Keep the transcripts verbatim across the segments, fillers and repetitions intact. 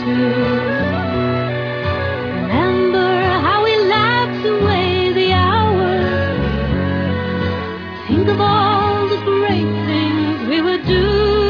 to. Remember how we laughed away the hours. Think of all the great things we would do.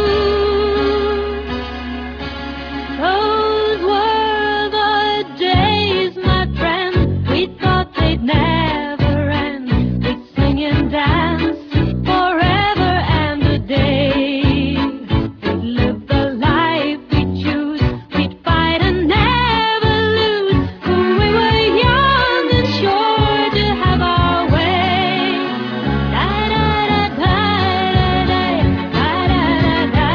Those were the days, my friend, we thought they'd never end. We'd sing and dance forever and a day. We'd live the life we choose. We'd fight and never lose. We were young and sure to have our way. Da da da da da da da da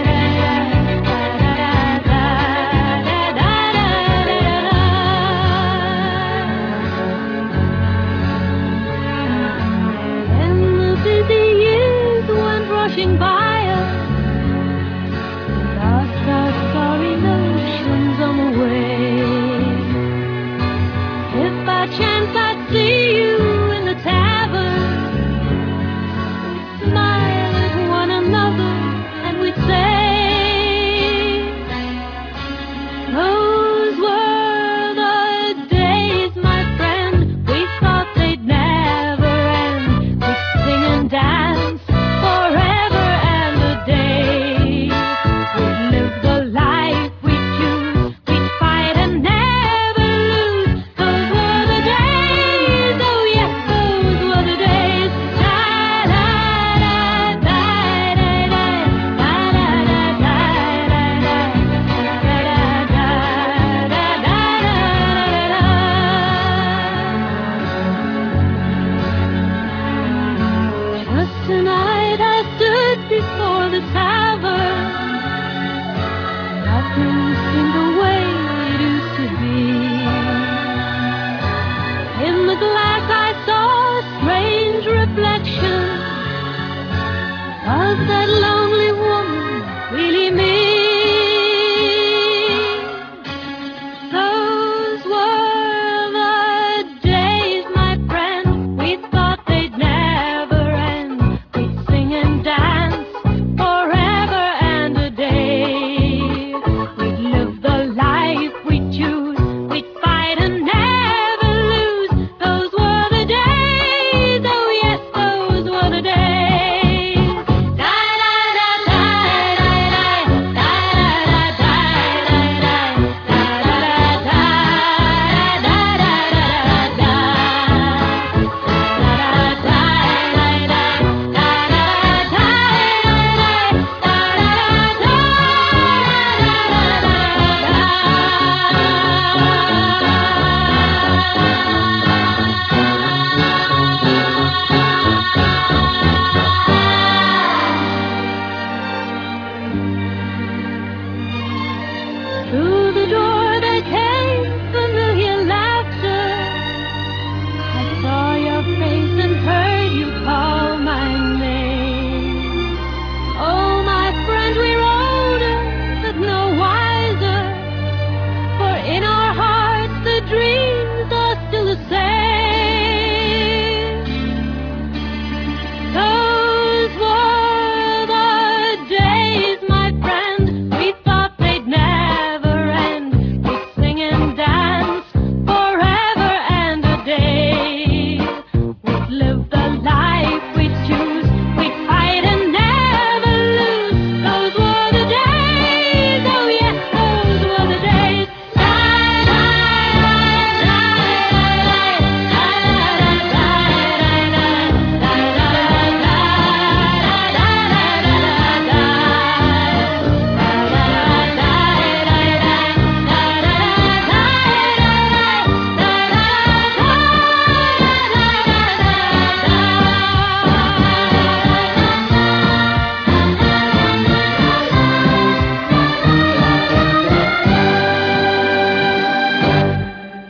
Then the busy years went rushing by us. We lost our sorry notions on the way. If by chance I'd see you in the tavern, we'd smile at one another and we'd say, those were the days, my friend, we thought they'd never end. We'd sing and dance forever and a day. We'd live the life we choose. We'd fight and never lose. Those were the days, oh yes, those were the days. Da da da da da da da da Just tonight I stood before the tavern. Nothing seemed the way it used to be. In the glass I saw a strange reflection. Was that lonely woman really me?